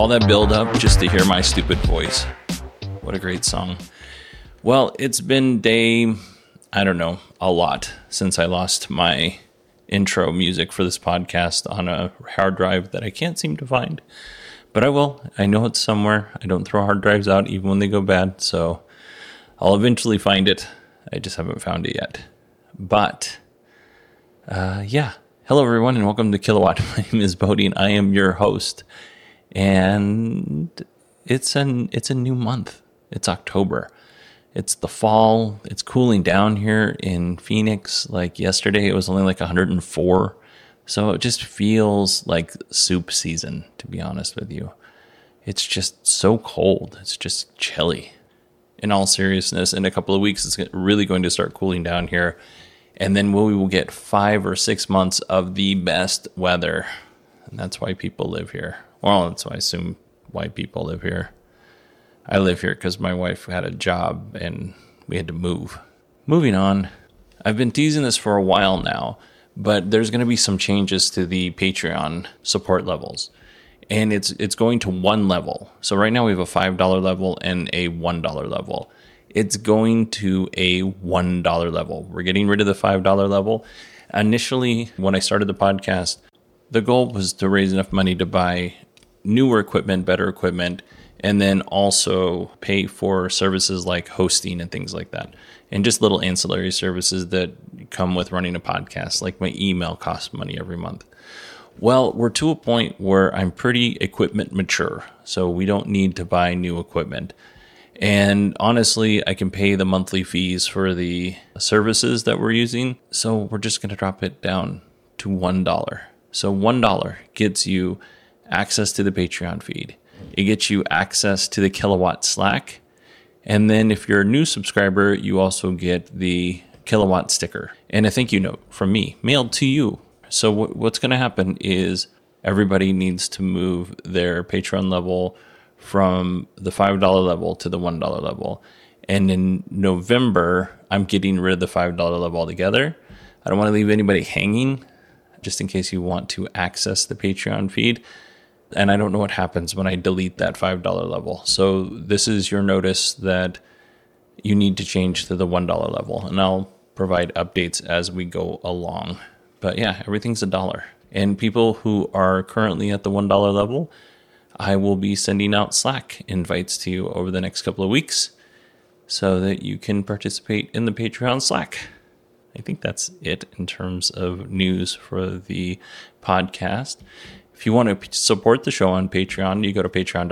All that build up just to hear my stupid voice. What a great song. Well, it's been a lot since I lost my intro music for this podcast on a hard drive that I can't seem to find. But I will. I know it's somewhere. I don't throw hard drives out even when they go bad, so I'll eventually find it. I just haven't found it yet. But, hello everyone and welcome to Kilowatt. My name is Bodie and I am your host. And it's a new month. It's October. It's the fall. It's cooling down here in Phoenix. Like yesterday, it was only like 104. So it just feels like soup season, to be honest with you. It's just so cold. It's just chilly. In all seriousness, in a couple of weeks, it's really going to start cooling down here. And then we will get 5 or 6 months of the best weather. And that's why people live here. Well, that's why I assume why people live here. I live here because my wife had a job and we had to move. Moving on, I've been teasing this for a while now, but there's going to be some changes to the Patreon support levels. And it's going to one level. So right now we have a $5 level and a $1 level. It's going to a $1 level. We're getting rid of the $5 level. Initially, when I started the podcast, the goal was to raise enough money to buy newer equipment, better equipment, and then also pay for services like hosting and things like that. And just little ancillary services that come with running a podcast, like my email costs money every month. Well, we're to a point where I'm pretty equipment mature, so we don't need to buy new equipment. And honestly, I can pay the monthly fees for the services that we're using, so we're just going to drop it down to $1. So $1 gets you access to the Patreon feed. It gets you access to the Kilowatt Slack. And then if you're a new subscriber, you also get the Kilowatt sticker and a thank you note from me mailed to you. So what's going to happen is everybody needs to move their Patreon level from the $5 level to the $1 level. And in November, I'm getting rid of the $5 level altogether. I don't want to leave anybody hanging just in case you want to access the Patreon feed. And I don't know what happens when I delete that $5 level. So this is your notice that you need to change to the $1 level. And I'll provide updates as we go along. But yeah, everything's $1. And people who are currently at the $1 level, I will be sending out Slack invites to you over the next couple of weeks so that you can participate in the Patreon Slack. I think that's it in terms of news for the podcast. If you want to support the show on Patreon, you go to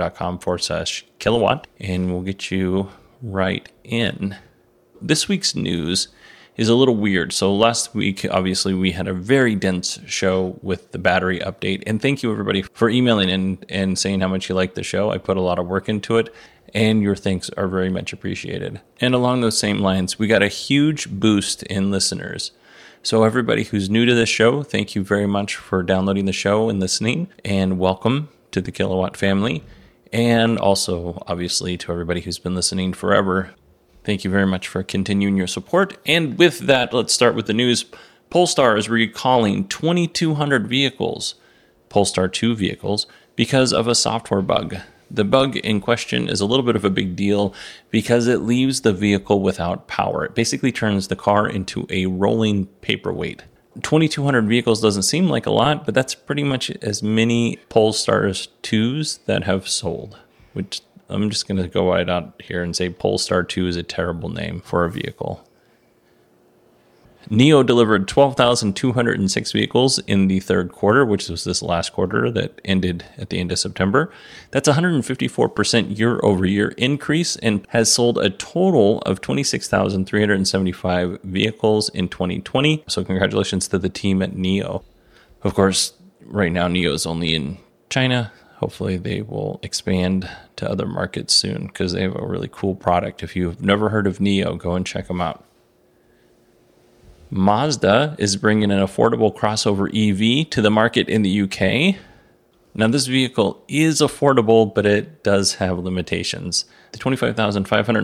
patreon.com/kilowatt and we'll get you right in. This week's news is a little weird. So last week, obviously, we had a very dense show with the battery update. And thank you, everybody, for emailing in and saying how much you liked the show. I put a lot of work into it, and your thanks are very much appreciated. And along those same lines, we got a huge boost in listeners. So everybody who's new to this show, thank you very much for downloading the show and listening, and welcome to the Kilowatt family. And also, obviously, to everybody who's been listening forever, thank you very much for continuing your support. And with that, let's start with the news. Polestar is recalling 2,200 vehicles, Polestar 2 vehicles, because of a software bug. The bug in question is a little bit of a big deal because it leaves the vehicle without power. It basically turns the car into a rolling paperweight. 2,200 vehicles doesn't seem like a lot, but that's pretty much as many Polestar 2s that have sold, which I'm just going to go right out here and say Polestar 2 is a terrible name for a vehicle. NIO delivered 12,206 vehicles in the third quarter, which was this last quarter that ended at the end of September. That's a 154% year-over-year increase and has sold a total of 26,375 vehicles in 2020. So congratulations to the team at NIO. Of course, right now NIO is only in China. Hopefully they will expand to other markets soon because they have a really cool product. If you've never heard of NIO, go and check them out. Mazda is bringing an affordable crossover EV to the market in the UK. Now, this vehicle is affordable, but it does have limitations. The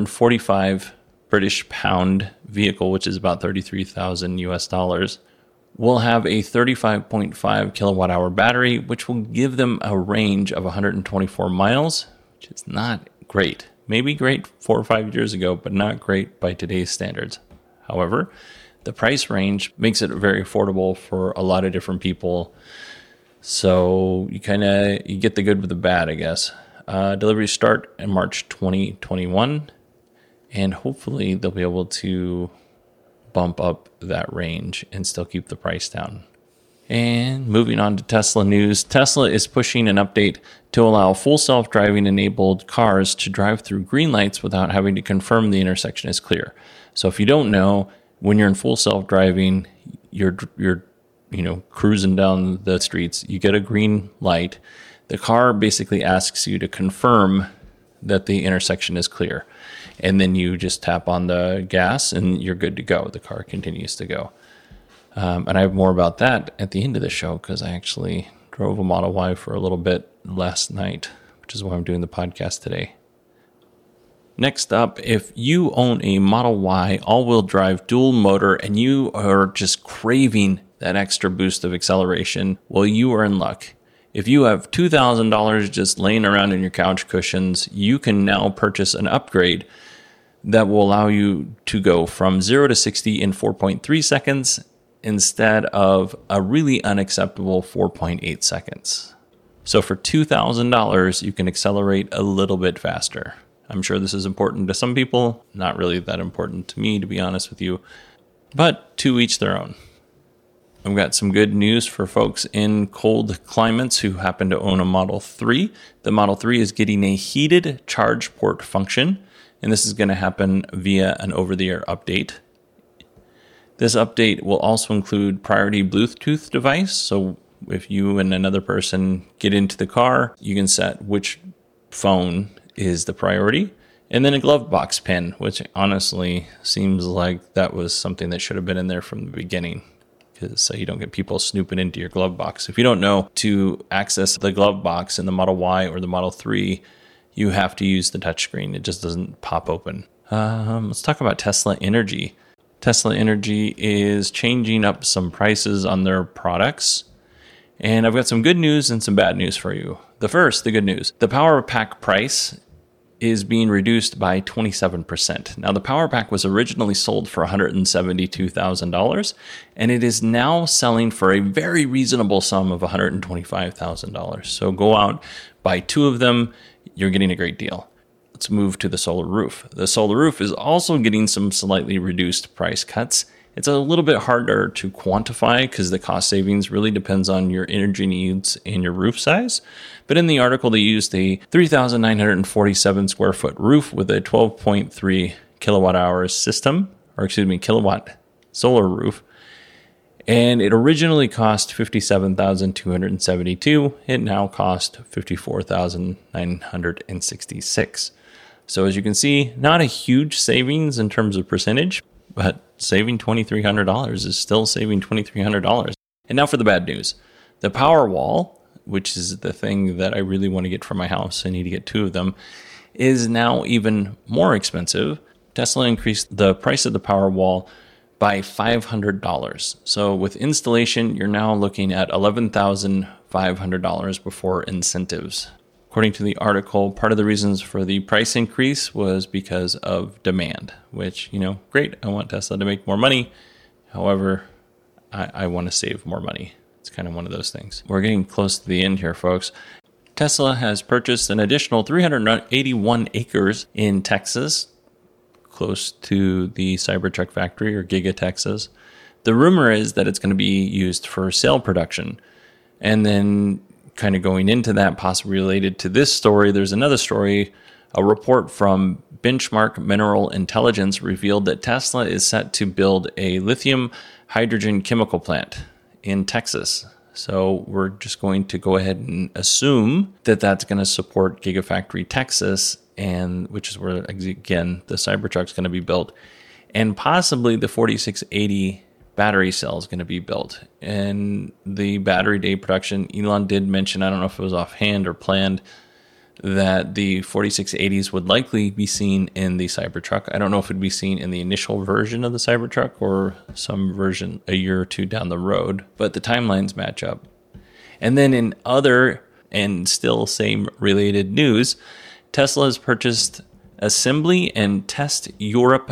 25,545 British pound vehicle, which is about 33,000 US dollars, will have a 35.5 kilowatt hour battery, which will give them a range of 124 miles, which is not great. Maybe great 4 or 5 years ago, but not great by today's standards. However, the price range makes it very affordable for a lot of different people. So you get the good with the bad, I guess. Deliveries start in March 2021, and hopefully they'll be able to bump up that range and still keep the price down. And moving on to Tesla news, Tesla is pushing an update to allow full self-driving enabled cars to drive through green lights without having to confirm the intersection is clear. So if you don't know, when you're in full self-driving, you're cruising down the streets, you get a green light. The car basically asks you to confirm that the intersection is clear. And then you just tap on the gas and you're good to go. The car continues to go. And I have more about that at the end of the show because I actually drove a Model Y for a little bit last night, which is why I'm doing the podcast today. Next up, if you own a Model Y all-wheel drive dual motor and you are just craving that extra boost of acceleration, well, you are in luck. If you have $2,000 just laying around in your couch cushions, you can now purchase an upgrade that will allow you to go from 0 to 60 in 4.3 seconds instead of a really unacceptable 4.8 seconds. So for $2,000, you can accelerate a little bit faster. I'm sure this is important to some people, not really that important to me, to be honest with you, but to each their own. I've got some good news for folks in cold climates who happen to own a Model 3. The Model 3 is getting a heated charge port function, and this is going to happen via an over-the-air update. This update will also include priority Bluetooth device, so if you and another person get into the car, you can set which phone is the priority, and then a glove box pin, which honestly seems like that was something that should have been in there from the beginning, so you don't get people snooping into your glove box. If you don't know, to access the glove box in the Model Y or the Model 3, you have to use the touchscreen. It just doesn't pop open. Let's talk about Tesla Energy. Tesla Energy is changing up some prices on their products, and I've got some good news and some bad news for you. The good news. The Power Pack price is being reduced by 27%. Now, the Power Pack was originally sold for $172,000, and it is now selling for a very reasonable sum of $125,000. So go out, buy 2 of them, you're getting a great deal. Let's move to the Solar Roof. The Solar Roof is also getting some slightly reduced price cuts. It's a little bit harder to quantify because the cost savings really depends on your energy needs and your roof size. But in the article, they used a 3,947 square foot roof with a 12.3 kilowatt hours system, kilowatt solar roof. And it originally cost $57,272. It now costs $54,966. So as you can see, not a huge savings in terms of percentage, but saving $2,300 is still saving $2,300. And now for the bad news. The Powerwall, which is the thing that I really want to get for my house, I need to get 2 of them, is now even more expensive. Tesla increased the price of the Powerwall by $500. So with installation, you're now looking at $11,500 before incentives. According to the article, part of the reasons for the price increase was because of demand, which, great. I want Tesla to make more money. However, I want to save more money. It's kind of one of those things. We're getting close to the end here, folks. Tesla has purchased an additional 381 acres in Texas, close to the Cybertruck factory or Giga Texas. The rumor is that it's going to be used for cell production. And then kind of going into that, possibly related to this story, there's another story. A report from Benchmark Mineral Intelligence revealed that Tesla is set to build a lithium hydrogen chemical plant in Texas. So we're just going to go ahead and assume that that's going to support Gigafactory Texas, and which is where, again, the Cybertruck's going to be built, and possibly the 4680 battery cell is going to be built. And the battery day production, Elon did mention, I don't know if it was offhand or planned, that the 4680s would likely be seen in the Cybertruck. I don't know if it'd be seen in the initial version of the Cybertruck or some version a year or two down the road, but the timelines match up. And then in other and still same related news, Tesla has purchased Assembly and Test Europe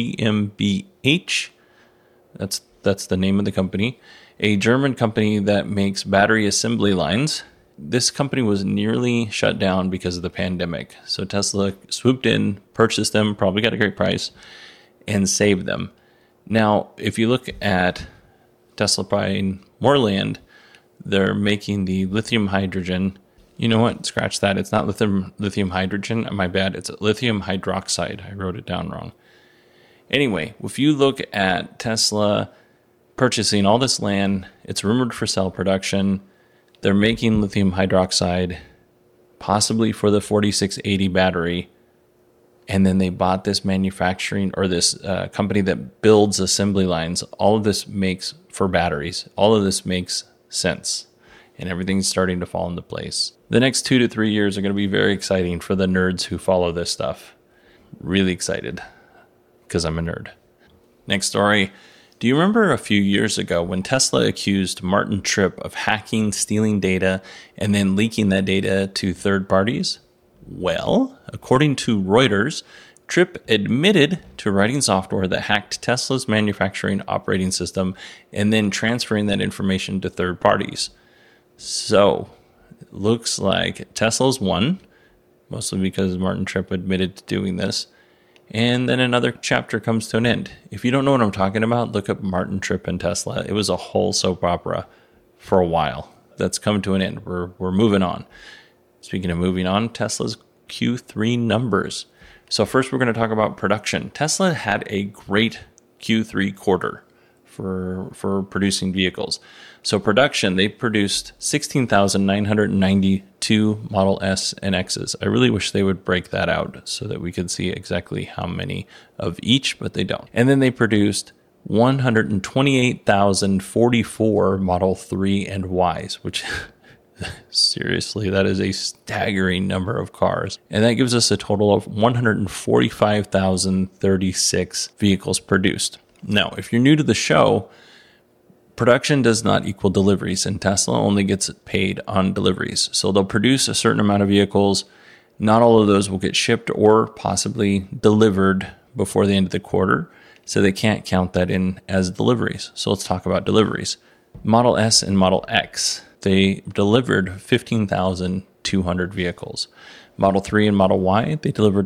GmbH. That's the name of the company, a German company that makes battery assembly lines. This company was nearly shut down because of the pandemic. So Tesla swooped in, purchased them, probably got a great price, and saved them. Now, if you look at Tesla buying more land, they're making the lithium hydrogen. You know what? Scratch that. It's not lithium hydrogen. My bad. It's lithium hydroxide. I wrote it down wrong. Anyway, if you look at Tesla purchasing all this land, it's rumored for cell production. They're making lithium hydroxide, possibly for the 4680 battery. And then they bought this manufacturing or this company that builds assembly lines. All of this makes for batteries. All of this makes sense. And everything's starting to fall into place. The next 2 to 3 years are going to be very exciting for the nerds who follow this stuff. Really excited because I'm a nerd. Next story. Do you remember a few years ago when Tesla accused Martin Tripp of hacking, stealing data, and then leaking that data to third parties? Well, according to Reuters, Tripp admitted to writing software that hacked Tesla's manufacturing operating system and then transferring that information to third parties. So, it looks like Tesla's won, mostly because Martin Tripp admitted to doing this. And then another chapter comes to an end. If you don't know what I'm talking about, look up Martin Tripp and Tesla. It was a whole soap opera for a while. That's come to an end. We're moving on. Speaking of moving on, Tesla's Q3 numbers. So first we're going to talk about production. Tesla had a great Q3 quarter for producing vehicles. So production, they produced 16,992 Model S and X's. I really wish they would break that out so that we could see exactly how many of each, but they don't. And then they produced 128,044 Model 3 and Ys, which seriously, that is a staggering number of cars. And that gives us a total of 145,036 vehicles produced. Now, if you're new to the show, production does not equal deliveries, and Tesla only gets paid on deliveries. So they'll produce a certain amount of vehicles. Not all of those will get shipped or possibly delivered before the end of the quarter, so they can't count that in as deliveries. So let's talk about deliveries. Model S and Model X, they delivered 15,200 vehicles. Model 3 and Model Y, they delivered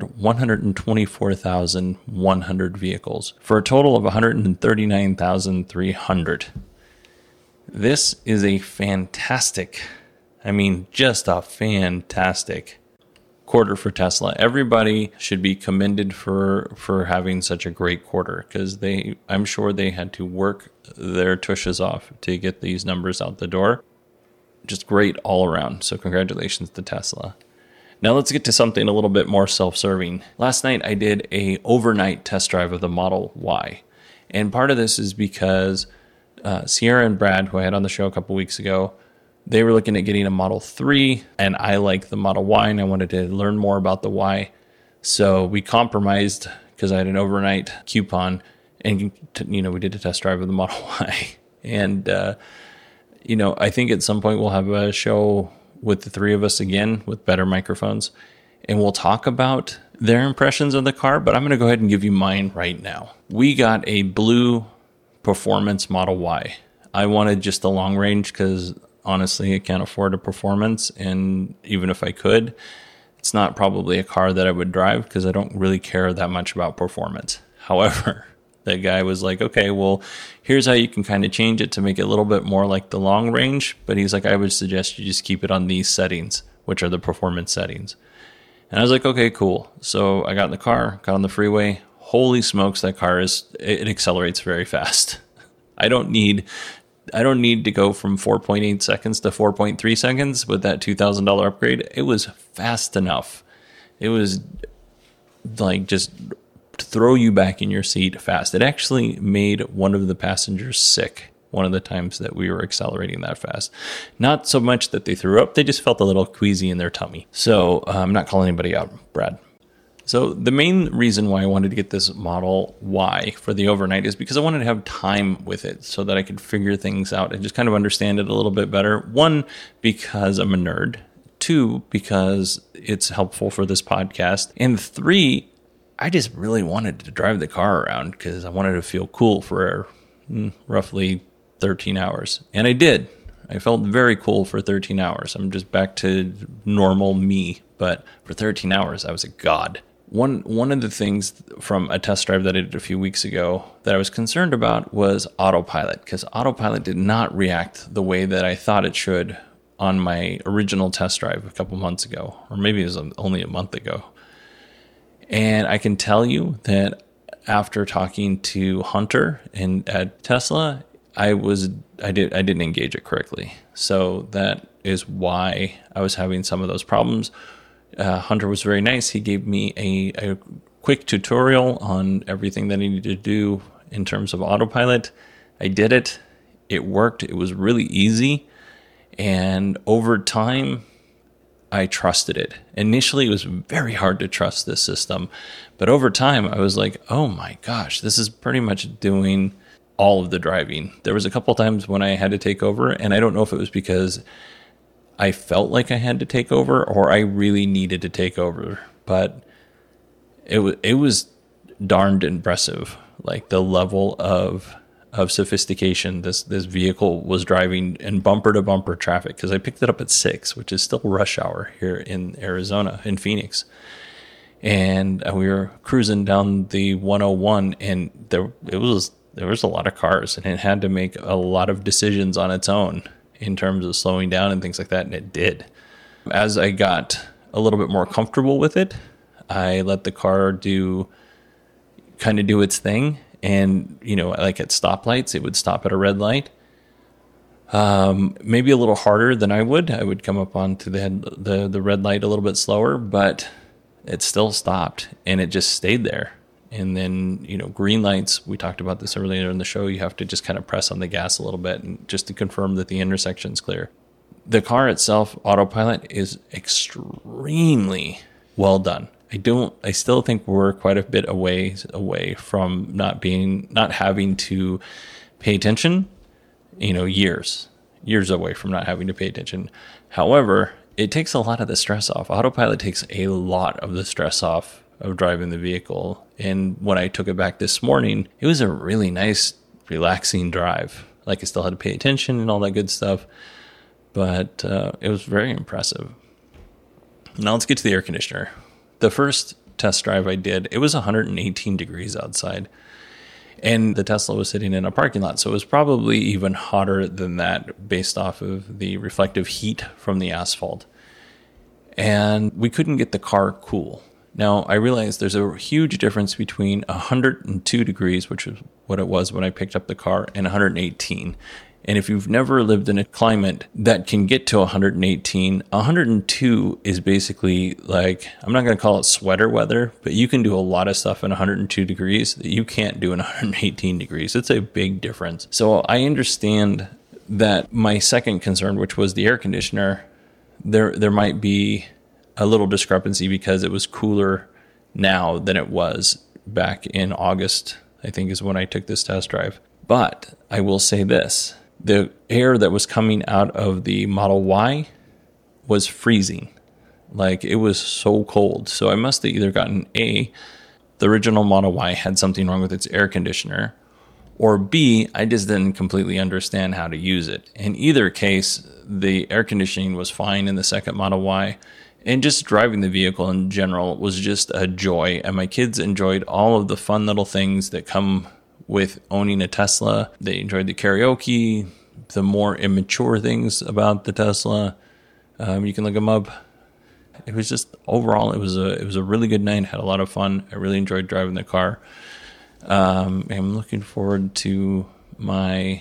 124,100 vehicles for a total of 139,300. This is a fantastic, just a fantastic quarter for Tesla. Everybody should be commended for having such a great quarter because I'm sure they had to work their tushes off to get these numbers out the door. Just great all around. So congratulations to Tesla. Now let's get to something a little bit more self-serving. Last night I did a overnight test drive of the Model Y. And part of this is because Sierra and Brad, who I had on the show a couple weeks ago, they were looking at getting a Model 3, and I like the Model Y, and I wanted to learn more about the Y. So we compromised because I had an overnight coupon, and we did a test drive of the Model Y. And, I think at some point we'll have a show with the three of us again with better microphones, and we'll talk about their impressions of the car, but I'm going to go ahead and give you mine right now. We got a blue performance Model Y. I wanted just the long range because honestly, I can't afford a performance, and even if I could, it's not probably a car that I would drive because I don't really care that much about performance. However, that guy was like, okay, well, here's how you can kind of change it to make it a little bit more like the long range. But he's like, I would suggest you just keep it on these settings, which are the performance settings. And I was like, okay, cool. So I got in the car, got on the freeway. Holy smokes, that car it accelerates very fast. I don't need to go from 4.8 seconds to 4.3 seconds with that $2,000 upgrade. It was fast enough. It was like just throw you back in your seat fast. It actually made one of the passengers sick. one of the times that we were accelerating that fast. Not so much that they threw up, they just felt a little queasy in their tummy. So I'm not calling anybody out, Brad. So the main reason why I wanted to get this Model Y for the overnight is because I wanted to have time with it so that I could figure things out and just kind of understand it a little bit better. One, because I'm a nerd. Two, because it's helpful for this podcast. And three, I just really wanted to drive the car around because I wanted to feel cool for roughly 13 hours. And I did. I felt very cool for 13 hours. I'm just back to normal me. But for 13 hours, I was a god. One of the things from a test drive that I did a few weeks ago that I was concerned about was autopilot, because autopilot did not react the way that I thought it should on my original test drive a couple months ago, or maybe it was only a month ago. And I can tell you that after talking to Hunter and at Tesla, I didn't engage it correctly. So that is why I was having some of those problems. Hunter was very nice. He gave me a quick tutorial on everything that I needed to do in terms of autopilot. I did it. It worked. It was really easy. And over time, I trusted it. Initially, it was very hard to trust this system. But over time, I was like, oh my gosh, this is pretty much doing all of the driving. There was a couple times when I had to take over, and I don't know if it was because I felt like I had to take over or I really needed to take over, but it was darned impressive. Like the level of sophistication this vehicle was driving in bumper to bumper traffic, because I picked it up at 6, which is still rush hour here in Arizona, in Phoenix. And we were cruising down the 101, and there was a lot of cars, and it had to make a lot of decisions on its own in terms of slowing down and things like that, and it did. As I got a little bit more comfortable with it, I let the car do its thing, and like at stoplights, it would stop at a red light. Maybe a little harder than I would come up onto the red light a little bit slower, but it still stopped, and it just stayed there. And then, green lights, we talked about this earlier in the show, you have to just kind of press on the gas a little bit and just to confirm that the intersection's clear. The car itself, autopilot, is extremely well done. I still think we're quite a bit away from not having to pay attention, years away from not having to pay attention. However, it takes a lot of the stress off. Autopilot takes a lot of the stress off of driving the vehicle. And when I took it back this morning, it was a really nice, relaxing drive. Like I still had to pay attention and all that good stuff, but it was very impressive. Now let's get to the air conditioner. The first test drive I did, it was 118 degrees outside, and the Tesla was sitting in a parking lot, so it was probably even hotter than that based off of the reflective heat from the asphalt. And we couldn't get the car cool. Now, I realize there's a huge difference between 102 degrees, which is what it was when I picked up the car, and 118. And if you've never lived in a climate that can get to 118, 102 is basically like, I'm not going to call it sweater weather, but you can do a lot of stuff in 102 degrees that you can't do in 118 degrees. It's a big difference. So I understand that my second concern, which was the air conditioner, there might be a little discrepancy because it was cooler now than it was back in August, I think is when I took this test drive. But I will say this, the air that was coming out of the Model Y was freezing. Like it was so cold. So I must have either gotten A, the original Model Y had something wrong with its air conditioner, or B, I just didn't completely understand how to use it. In either case, the air conditioning was fine in the second Model Y. And just driving the vehicle in general was just a joy. And my kids enjoyed all of the fun little things that come with owning a Tesla. They enjoyed the karaoke, the more immature things about the Tesla. You can look them up. It was just overall, it was a really good night. Had a lot of fun. I really enjoyed driving the car. I'm looking forward to my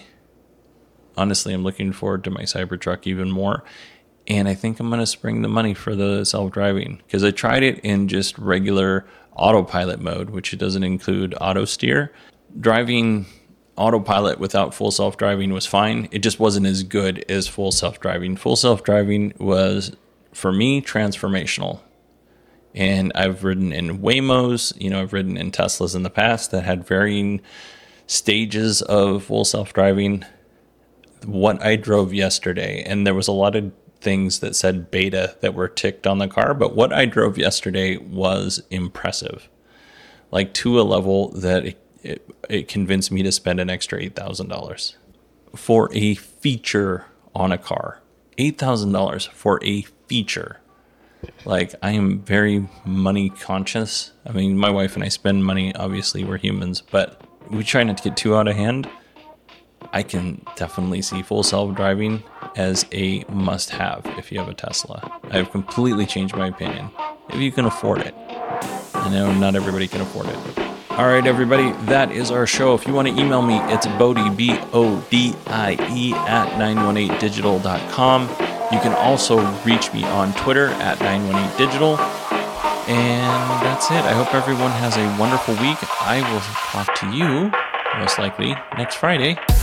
Cybertruck even more. And I think I'm going to spring the money for the self-driving, because I tried it in just regular autopilot mode, which it doesn't include auto steer. Driving autopilot without full self-driving was fine. It just wasn't as good as full self-driving. Full self-driving was, for me, transformational. And I've ridden in Waymos, I've ridden in Teslas in the past that had varying stages of full self-driving. What I drove yesterday, and there was a lot of things that said beta that were ticked on the car, but what I drove yesterday was impressive. Like to a level that it convinced me to spend an extra $8,000 for a feature on a car. $8,000 for a feature. Like, I am very money conscious. I mean, my wife and I spend money. Obviously, we're humans, but we try not to get too out of hand. I can definitely see full self-driving as a must-have if you have a Tesla. I have completely changed my opinion. If you can afford it. I know not everybody can afford it. All right, everybody, that is our show. If you want to email me, it's Bodie, BODIE @918digital.com. You can also reach me on Twitter at 918digital. And that's it. I hope everyone has a wonderful week. I will talk to you, most likely, next Friday.